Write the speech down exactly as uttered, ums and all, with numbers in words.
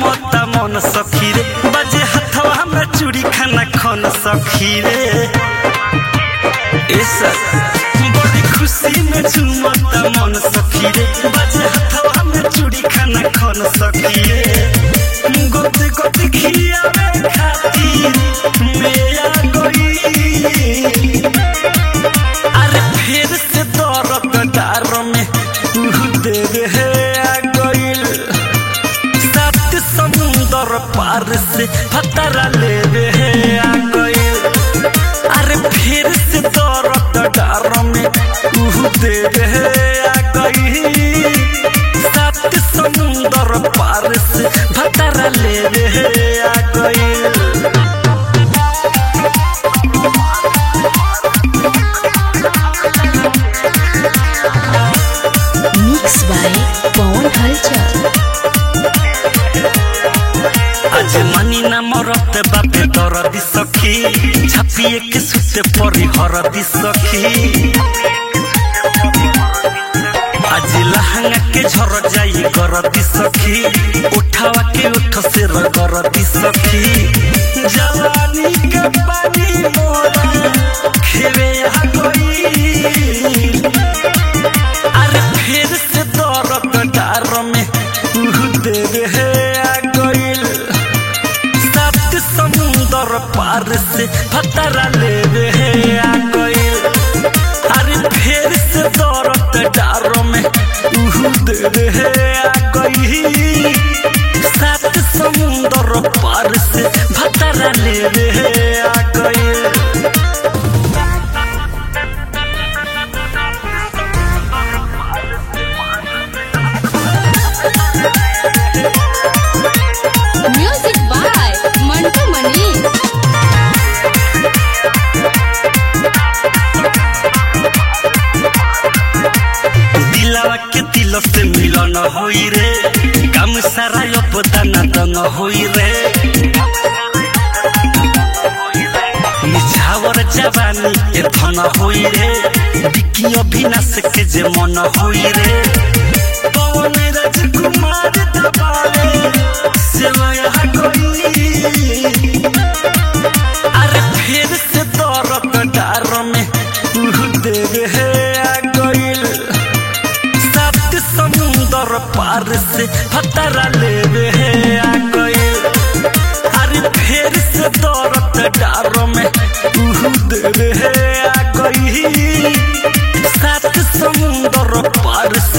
झूमता मन सखी रे बजे हथवा में चूड़ी खाना खन सखी रे ऐसा बड़ी खुशी में झूमता मन सखी रे बजे हथवा में चूड़ी खाना खन सखी रे गोते गोते खियावे खातिर मेरा गई अरे फिर से दर्द डार में तू दे है समुंदर पार से फतरा ले रहे आ गए अरे फिर से दर्द डार में तू दे रहे आ गई सात समुंदर पार से फतरा ले रहे आ गए मिक्स बाय पवन हलचल आज मनी ना मरत बापे दरदी सखी छापिए के सुते परी हरदी सखी आज लहंगा के झर जाई गरदी सखी उठावा के उठ से रगरदी सखी जवानी के पानी मोरा खेवे आ गई अरे फिर से दर्द डार में तू दे रहे आ गई समुंदर पार से फतरा ले रहे आ गए अरे फिर से दर्द डार में तू दे रहे आ गई सात समुंदर पार से फतरा ले रहे आ गए म्यूजिक बाय मंटू मनी दिलावा के दिल से मिलन होई रे काम सारा अपदान दंग होई रे निछावर जवानी ए धन होई रे बिकी अभिनाश के जे मन होई रे पवन राजकुमार दबाले सेवया कोई अरे फिर से दर्द डार में तू दे रहे आ गई सात समुंदर पार से फतरा ले रहे आ गई अरे फिर से दर्द डार में तू दे रहे आ गई सात समुंदर पार से